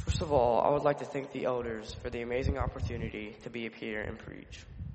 First of all, I would like to thank the elders for the amazing opportunity to be up here and preach.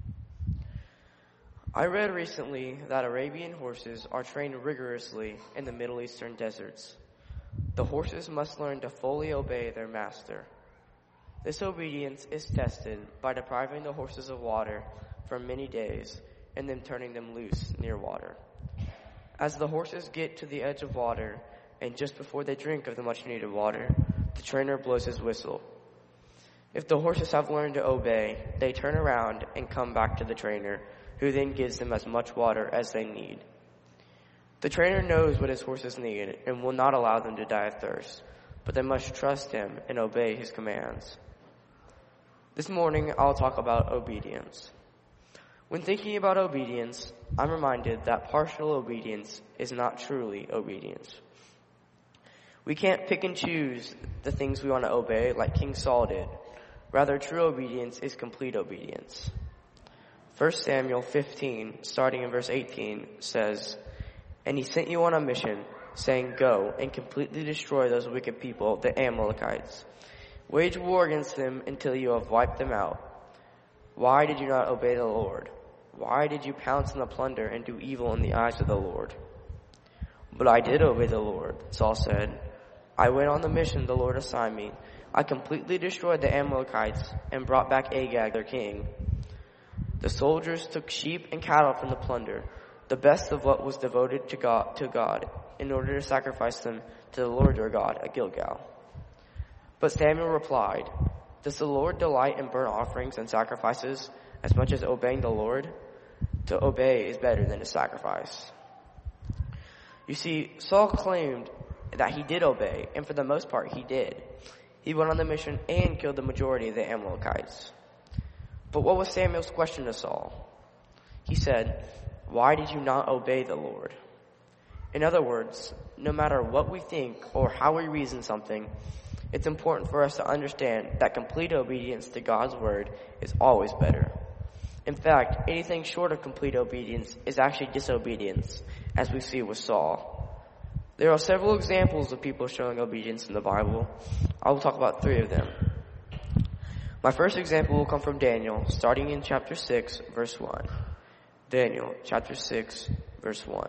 I read recently that Arabian horses are trained rigorously in the Middle Eastern deserts. The horses must learn to fully obey their master. This obedience is tested by depriving the horses of water for many days and then turning them loose near water. As the horses get to the edge of water and just before they drink of the much-needed water, the trainer blows his whistle. If the horses have learned to obey, they turn around and come back to the trainer, who then gives them as much water as they need. The trainer knows what his horses need and will not allow them to die of thirst, but they must trust him and obey his commands. This morning, I'll talk about obedience. When thinking about obedience, I'm reminded that partial obedience is not truly obedience. We can't pick and choose the things we want to obey like King Saul did. Rather, true obedience is complete obedience. 1 Samuel 15, starting in verse 18, says, "And he sent you on a mission, saying, 'Go and completely destroy those wicked people, the Amalekites. Wage war against them until you have wiped them out. Why did you not obey the Lord? Why did you pounce on the plunder and do evil in the eyes of the Lord?' 'But I did obey the Lord,' Saul said. 'I went on the mission the Lord assigned me. I completely destroyed the Amalekites and brought back Agag, their king. The soldiers took sheep and cattle from the plunder, the best of what was devoted to God, in order to sacrifice them to the Lord your God at Gilgal.' But Samuel replied, 'Does the Lord delight in burnt offerings and sacrifices as much as obeying the Lord? To obey is better than to sacrifice.'" You see, Saul claimed that he did obey, and for the most part he did. He went on the mission and killed the majority of the Amalekites. But what was Samuel's question to Saul? He said, "Why did you not obey the Lord?" In other words, no matter what we think or how we reason something, it's important for us to understand that complete obedience to God's word is always better. In fact, anything short of complete obedience is actually disobedience, as we see with Saul. There are several examples of people showing obedience in the Bible. I will talk about 3 of them. My first example will come from Daniel, starting in chapter 6, verse 1. Daniel, chapter 6, verse 1.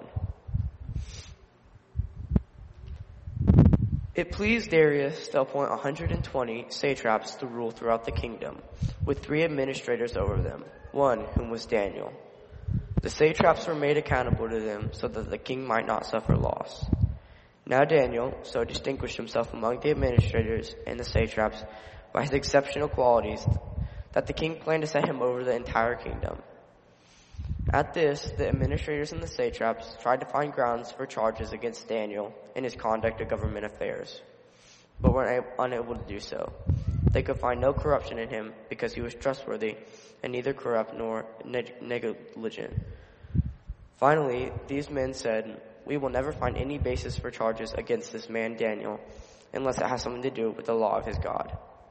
It pleased Darius to appoint 120 satraps to rule throughout the kingdom, with 3 administrators over them, one whom was Daniel. The satraps were made accountable to them so that the king might not suffer loss. Now Daniel so distinguished himself among the administrators and the satraps by his exceptional qualities that the king planned to set him over the entire kingdom. At this, the administrators and the satraps tried to find grounds for charges against Daniel in his conduct of government affairs, but were unable to do so. They could find no corruption in him because he was trustworthy and neither corrupt nor negligent. Finally, these men said, "We will never find any basis for charges against this man Daniel unless it has something to do with the law of his God."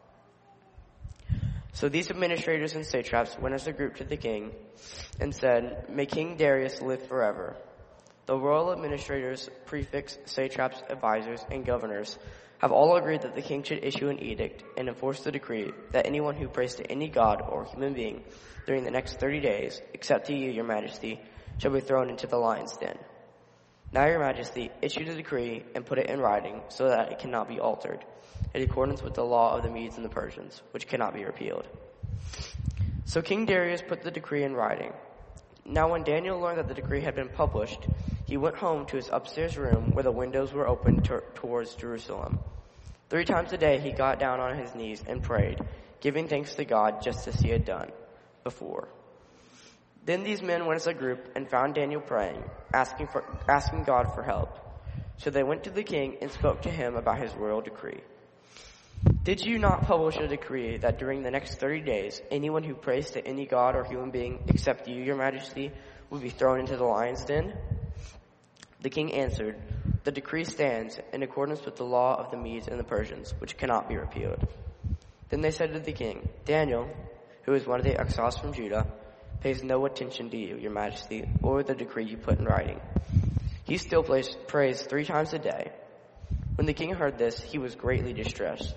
So these administrators and satraps went as a group to the king and said, "May King Darius live forever." The royal administrators, prefects, satraps, advisors, and governors have all agreed that the king should issue an edict and enforce the decree that anyone who prays to any god or human being during the next 30 days, except to you, your majesty, shall be thrown into the lion's den. Now, your majesty, issue the decree and put it in writing so that it cannot be altered, in accordance with the law of the Medes and the Persians, which cannot be repealed. So King Darius put the decree in writing. Now when Daniel learned that the decree had been published, he went home to his upstairs room where the windows were open towards Jerusalem. 3 times a day he got down on his knees and prayed, giving thanks to God just as he had done before. Then these men went as a group and found Daniel praying, asking God for help. So they went to the king and spoke to him about his royal decree. "Did you not publish a decree that during the next 30 days, anyone who prays to any god or human being except you, your majesty, would be thrown into the lion's den?" The king answered, "The decree stands in accordance with the law of the Medes and the Persians, which cannot be repealed." Then they said to the king, "Daniel, who is one of the exiles from Judah, pays no attention to you, your majesty, or the decree you put in writing. He still prays 3 times a day." When the king heard this, he was greatly distressed.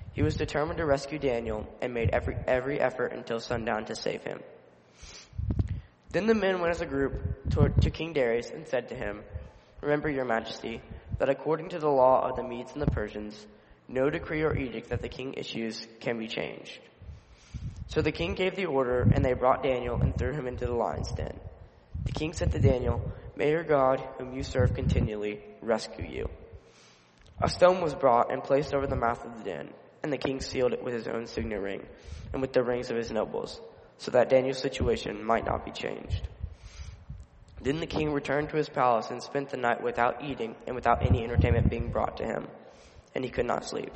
He was determined to rescue Daniel and made every effort until sundown to save him. Then the men went as a group to King Darius and said to him, "Remember, your majesty, that according to the law of the Medes and the Persians, no decree or edict that the king issues can be changed." So the king gave the order, and they brought Daniel and threw him into the lion's den. The king said to Daniel, "May your God, whom you serve continually, rescue you." A stone was brought and placed over the mouth of the den, and the king sealed it with his own signet ring and with the rings of his nobles, so that Daniel's situation might not be changed. Then the king returned to his palace and spent the night without eating and without any entertainment being brought to him, and he could not sleep.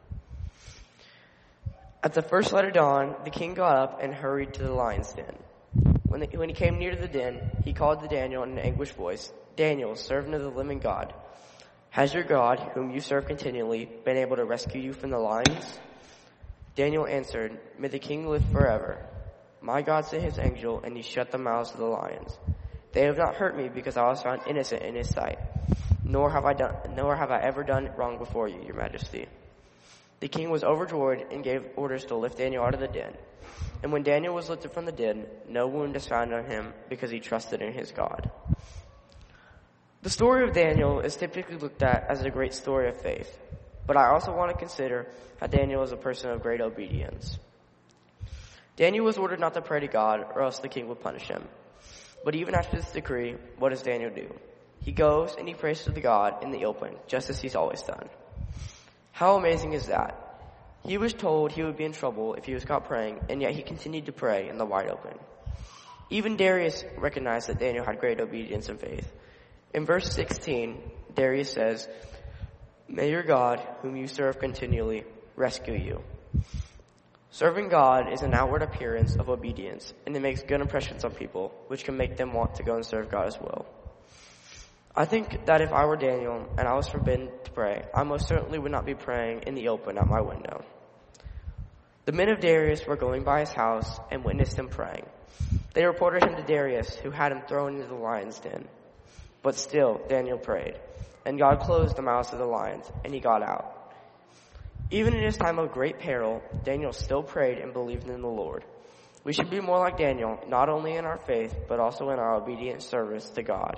At the first light of dawn, the king got up and hurried to the lion's den. When he came near to the den, he called to Daniel in an anguished voice, "Daniel, servant of the living God, has your God, whom you serve continually, been able to rescue you from the lions?" Daniel answered, "May the king live forever. My God sent his angel, and he shut the mouths of the lions. They have not hurt me because I was found innocent in his sight, nor have I ever done wrong before you, your majesty." The king was overjoyed and gave orders to lift Daniel out of the den. And when Daniel was lifted from the den, no wound was found on him because he trusted in his God. The story of Daniel is typically looked at as a great story of faith, but I also want to consider how Daniel is a person of great obedience. Daniel was ordered not to pray to God, or else the king would punish him. But even after this decree, what does Daniel do? He goes and he prays to the God in the open, just as he's always done. How amazing is that? He was told he would be in trouble if he was caught praying, and yet he continued to pray in the wide open. Even Darius recognized that Daniel had great obedience and faith. In verse 16, Darius says, "May your God, whom you serve continually, rescue you." Serving God is an outward appearance of obedience, and it makes good impressions on people, which can make them want to go and serve God as well. I think that if I were Daniel and I was forbidden to pray, I most certainly would not be praying in the open at my window. The men of Darius were going by his house and witnessed him praying. They reported him to Darius, who had him thrown into the lion's den. But still, Daniel prayed, and God closed the mouths of the lions, and he got out. Even in his time of great peril, Daniel still prayed and believed in the Lord. We should be more like Daniel, not only in our faith, but also in our obedient service to God.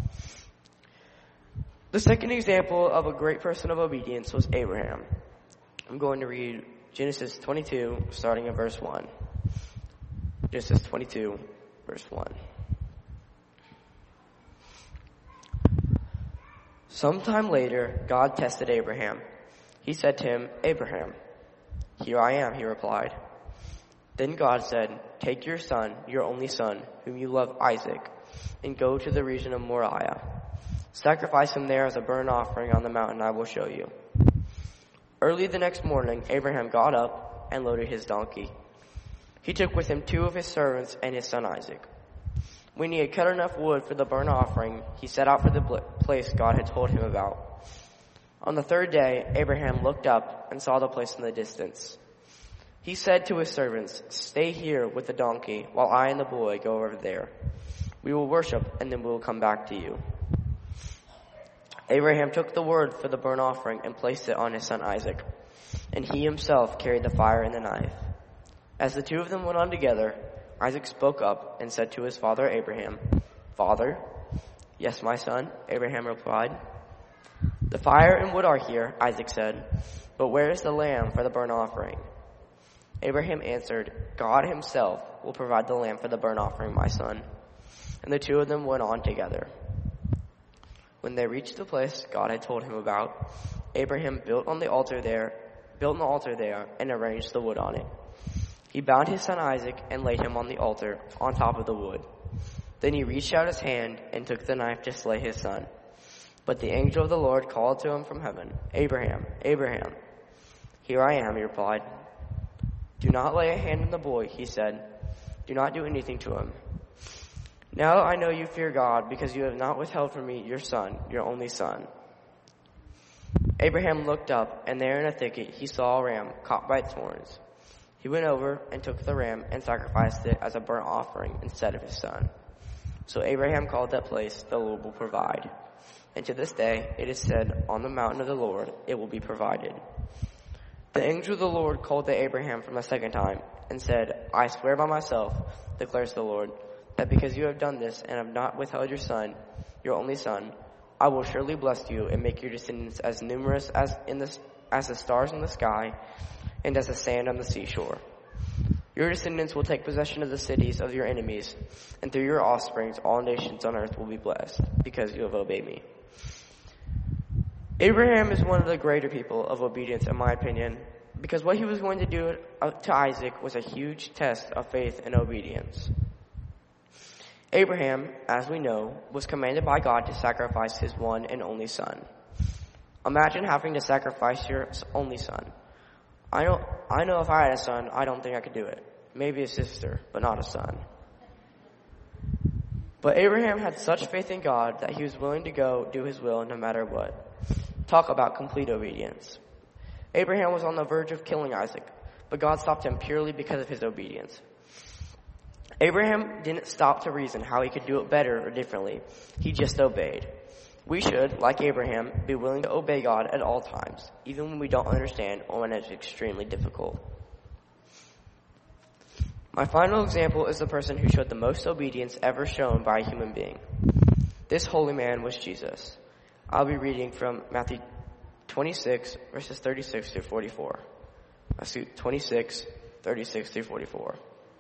The second example of a great person of obedience was Abraham. I'm going to read Genesis 22, starting at verse 1. Genesis 22, verse 1. Sometime later, God tested Abraham. He said to him, "Abraham." "Here I am," he replied. Then God said, "Take your son, your only son, whom you love, Isaac, and go to the region of Moriah. Sacrifice him there as a burnt offering on the mountain I will show you." Early the next morning, Abraham got up and loaded his donkey. He took with him 2 of his servants and his son Isaac. When he had cut enough wood for the burnt offering, he set out for the place God had told him about. On the third day, Abraham looked up and saw the place in the distance. He said to his servants, "Stay here with the donkey while I and the boy go over there. We will worship, and then we will come back to you." Abraham took the wood for the burnt offering and placed it on his son Isaac, and he himself carried the fire and the knife. As the 2 of them went on together, Isaac spoke up and said to his father Abraham, "Father?" "Yes, my son," Abraham replied. "The fire and wood are here," Isaac said, "but where is the lamb for the burnt offering?" Abraham answered, "God himself will provide the lamb for the burnt offering, my son." And the 2 of them went on together. When they reached the place God had told him about, Abraham built an altar there, and arranged the wood on it. He bound his son Isaac and laid him on the altar on top of the wood. Then he reached out his hand and took the knife to slay his son. But the angel of the Lord called to him from heaven, "Abraham, Abraham." "Here I am," he replied. "Do not lay a hand on the boy," he said. "Do not do anything to him. Now I know you fear God, because you have not withheld from me your son, your only son." Abraham looked up, and there in a thicket he saw a ram caught by its horns. He went over and took the ram and sacrificed it as a burnt offering instead of his son. So Abraham called that place, "The Lord will provide." And to this day it is said, "On the mountain of the Lord it will be provided." The angel of the Lord called to Abraham from a second time and said, I swear by myself, declares the Lord, that because you have done this and have not withheld your son, your only son, I will surely bless you and make your descendants as numerous as the stars in the sky and as the sand on the seashore. Your descendants will take possession of the cities of your enemies, and through your offsprings all nations on earth will be blessed, because you have obeyed me. Abraham is one of the greater people of obedience, in my opinion, because what he was going to do to Isaac was a huge test of faith and obedience. Abraham, as we know, was commanded by God to sacrifice his one and only son. Imagine having to sacrifice your only son. I know if I had a son, I don't think I could do it. Maybe a sister, but not a son. But Abraham had such faith in God that he was willing to go do his will no matter what. Talk about complete obedience. Abraham was on the verge of killing Isaac, but God stopped him purely because of his obedience. Abraham didn't stop to reason how he could do it better or differently. He just obeyed. We should, like Abraham, be willing to obey God at all times, even when we don't understand or when it's extremely difficult. My final example is the person who showed the most obedience ever shown by a human being. This holy man was Jesus. I'll be reading from Matthew 26, verses 36 through 44. Matthew 26, 36 through 44.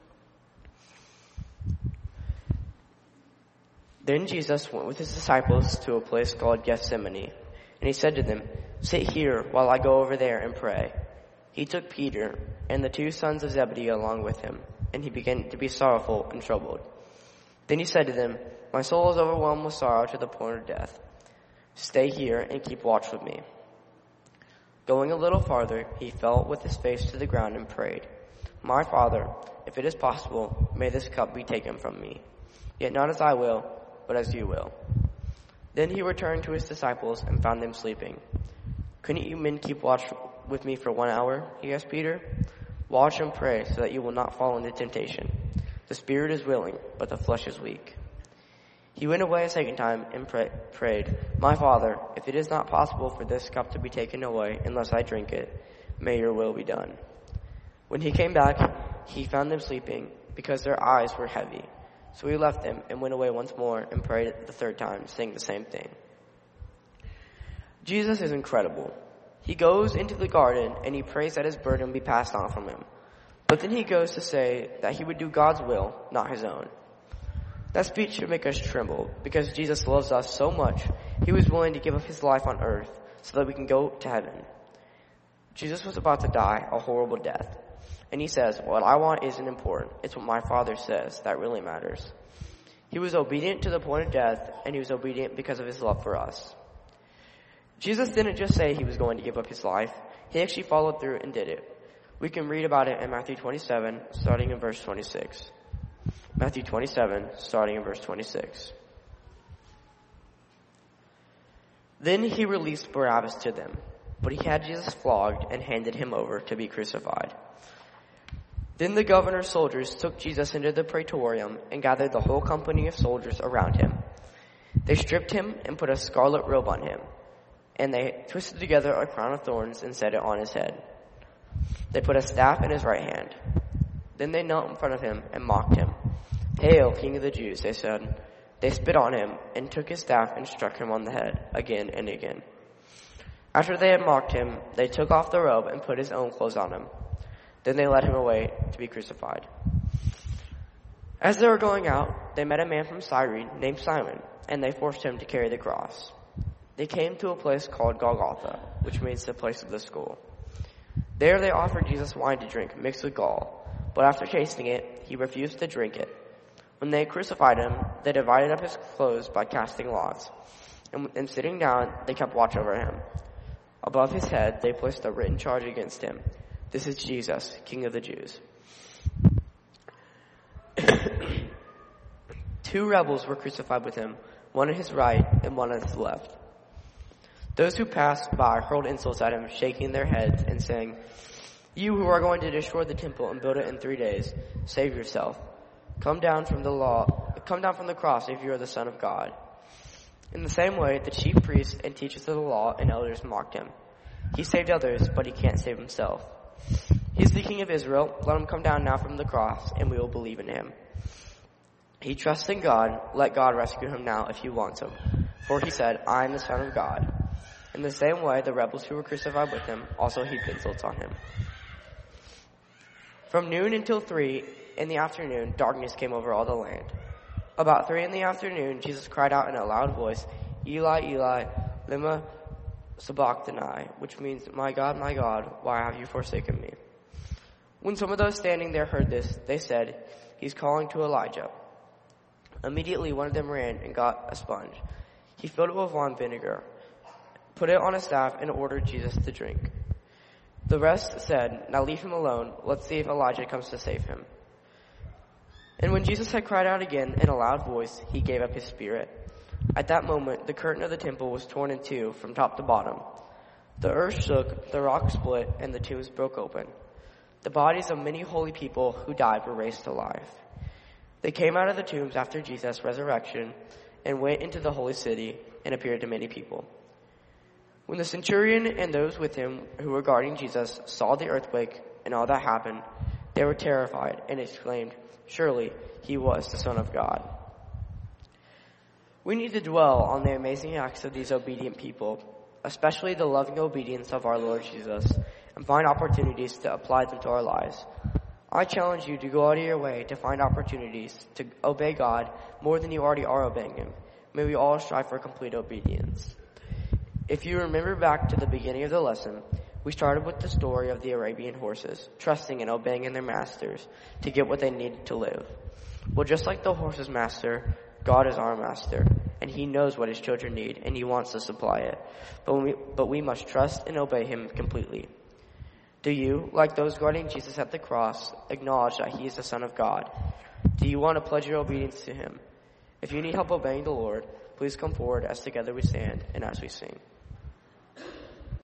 Then Jesus went with his disciples to a place called Gethsemane, and he said to them, Sit here while I go over there and pray. He took Peter and the two sons of Zebedee along with him, and he began to be sorrowful and troubled. Then he said to them, My soul is overwhelmed with sorrow to the point of death. Stay here and keep watch with me. Going a little farther, he fell with his face to the ground and prayed, My Father, if it is possible, may this cup be taken from me. Yet not as I will, but as you will. Then he returned to his disciples and found them sleeping. Couldn't you men keep watch with me for 1 hour? He asked Peter. Watch and pray so that you will not fall into temptation. The spirit is willing, but the flesh is weak. He went away a second time and prayed, My Father, if it is not possible for this cup to be taken away unless I drink it, may your will be done. When he came back, he found them sleeping because their eyes were heavy. So he left them and went away once more and prayed the third time, saying the same thing. Jesus is incredible. He goes into the garden and he prays that his burden be passed on from him. But then he goes to say that he would do God's will, not his own. That speech should make us tremble because Jesus loves us so much, he was willing to give up his life on earth so that we can go to heaven. Jesus was about to die a horrible death. And he says, what I want isn't important. It's what my Father says that really matters. He was obedient to the point of death, and he was obedient because of his love for us. Jesus didn't just say he was going to give up his life. He actually followed through and did it. We can read about it in Matthew 27, starting in verse 26. Matthew 27, starting in verse 26. Then he released Barabbas to them, but he had Jesus flogged and handed him over to be crucified. Then the governor's soldiers took Jesus into the praetorium and gathered the whole company of soldiers around him. They stripped him and put a scarlet robe on him, and they twisted together a crown of thorns and set it on his head. They put a staff in his right hand. Then they knelt in front of him and mocked him. Hail, King of the Jews, they said. They spit on him and took his staff and struck him on the head again and again. After they had mocked him, they took off the robe and put his own clothes on him. Then they led him away to be crucified. As they were going out, they met a man from Cyrene named Simon, and they forced him to carry the cross. They came to a place called Golgotha, which means the place of the skull. There they offered Jesus wine to drink mixed with gall, but after tasting it, he refused to drink it. When they crucified him, they divided up his clothes by casting lots, and sitting down, they kept watch over him. Above his head, they placed a written charge against him. This is Jesus, King of the Jews. 2 rebels were crucified with him, one at his right and one at his left. Those who passed by hurled insults at him, shaking their heads and saying, You who are going to destroy the temple and build it in 3 days, save yourself. Come down from the cross if you are the Son of God. In the same way, the chief priests and teachers of the law and elders mocked him. He saved others, but he can't save himself. He's the King of Israel. Let him come down now from the cross, and we will believe in him. He trusts in God. Let God rescue him now if he wants him. For he said, I am the Son of God. In the same way, the rebels who were crucified with him also heaped insults on him. From noon until 3 in the afternoon, darkness came over all the land. About 3 in the afternoon, Jesus cried out in a loud voice, Eli, Eli, lema sabachthani, which means, my God, why have you forsaken me? When some of those standing there heard this, they said, he's calling to Elijah. Immediately one of them ran and got a sponge. He filled it with wine vinegar, put it on a staff, and ordered Jesus to drink. The rest said, now leave him alone. Let's see if Elijah comes to save him. And when Jesus had cried out again in a loud voice, he gave up his spirit. At that moment, the curtain of the temple was torn in two from top to bottom. The earth shook, the rock split, and the tombs broke open. The bodies of many holy people who died were raised to life. They came out of the tombs after Jesus' resurrection and went into the holy city and appeared to many people. When the centurion and those with him who were guarding Jesus saw the earthquake and all that happened, they were terrified and exclaimed, surely he was the Son of God. We need to dwell on the amazing acts of these obedient people, especially the loving obedience of our Lord Jesus, and find opportunities to apply them to our lives. I challenge you to go out of your way to find opportunities to obey God more than you already are obeying him. May we all strive for complete obedience. If you remember back to the beginning of the lesson, we started with the story of the Arabian horses, trusting and obeying in their masters to get what they needed to live. Well, just like the horse's master, God is our master, and he knows what his children need, and he wants to supply it. But we must trust and obey him completely. Do you, like those guarding Jesus at the cross, acknowledge that he is the Son of God? Do you want to pledge your obedience to him? If you need help obeying the Lord, please come forward as together we stand and as we sing.